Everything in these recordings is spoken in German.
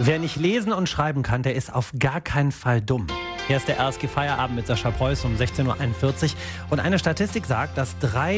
Wer nicht lesen und schreiben kann, der ist auf gar keinen Fall dumm. Hier ist der RSG Feierabend mit Sascha Preuß um 16.41 Uhr. Und eine Statistik sagt, dass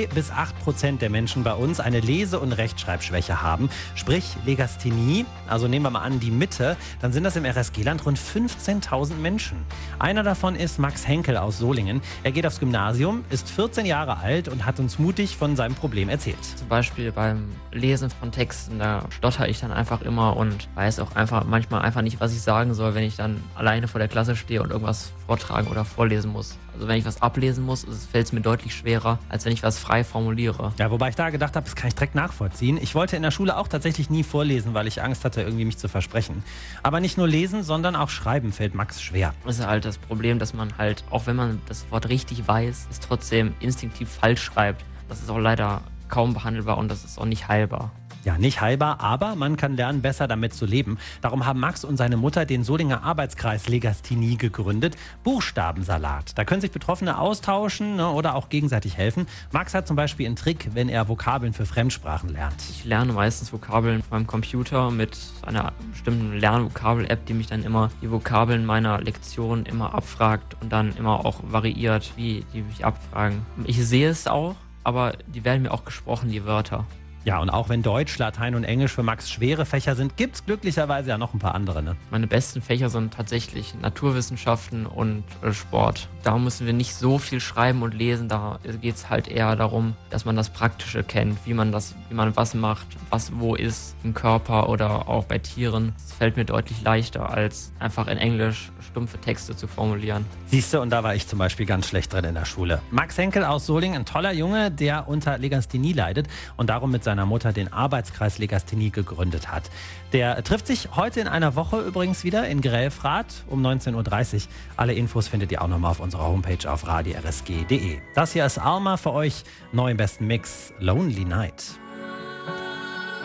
3-8% der Menschen bei uns eine Lese- und Rechtschreibschwäche haben. Sprich Legasthenie, also nehmen wir mal an die Mitte, dann sind das im RSG-Land rund 15.000 Menschen. Einer davon ist Max Henkel aus Solingen. Er geht aufs Gymnasium, ist 14 Jahre alt und hat uns mutig von seinem Problem erzählt. Zum Beispiel beim Lesen von Texten, da stotter ich dann einfach immer und weiß auch manchmal einfach nicht, was ich sagen soll, wenn ich dann alleine vor der Klasse stehe und irgendwas vortragen oder vorlesen muss. Also wenn ich was ablesen muss, fällt es mir deutlich schwerer, als wenn ich was frei formuliere. Ja, wobei ich da gedacht habe, das kann ich direkt nachvollziehen. Ich wollte in der Schule auch tatsächlich nie vorlesen, weil ich Angst hatte, irgendwie mich zu versprechen. Aber nicht nur lesen, sondern auch schreiben fällt Max schwer. Das ist halt das Problem, dass man halt, auch wenn man das Wort richtig weiß, es trotzdem instinktiv falsch schreibt. Das ist auch leider kaum behandelbar und das ist auch nicht heilbar. Ja, nicht heilbar, aber man kann lernen, besser damit zu leben. Darum haben Max und seine Mutter den Solinger Arbeitskreis Legasthenie gegründet. Buchstabensalat. Da können sich Betroffene austauschen, oder auch gegenseitig helfen. Max hat zum Beispiel einen Trick, wenn er Vokabeln für Fremdsprachen lernt. Ich lerne meistens Vokabeln von meinem Computer mit einer bestimmten Lernvokabel-App, die mich dann immer die Vokabeln meiner Lektion immer abfragt und dann immer auch variiert, wie die mich abfragen. Ich sehe es auch, aber die werden mir auch gesprochen, die Wörter. Ja, und auch wenn Deutsch, Latein und Englisch für Max schwere Fächer sind, gibt es glücklicherweise ja noch ein paar andere. Ne? Meine besten Fächer sind tatsächlich Naturwissenschaften und Sport. Da müssen wir nicht so viel schreiben und lesen, da geht es halt eher darum, dass man das Praktische kennt, wie man was macht, was wo ist im Körper oder auch bei Tieren. Das fällt mir deutlich leichter, als einfach in Englisch stumpfe Texte zu formulieren. Siehst du, und da war ich zum Beispiel ganz schlecht drin in der Schule. Max Henkel aus Solingen, ein toller Junge, der unter Legasthenie leidet und darum mit seiner Mutter den Arbeitskreis Legasthenie gegründet hat. Der trifft sich heute in einer Woche übrigens wieder in Grelfrath um 19.30 Uhr. Alle Infos findet ihr auch nochmal auf unserer Homepage auf radio-rsg.de. Das hier ist Alma für euch, neu im besten Mix, Lonely Night.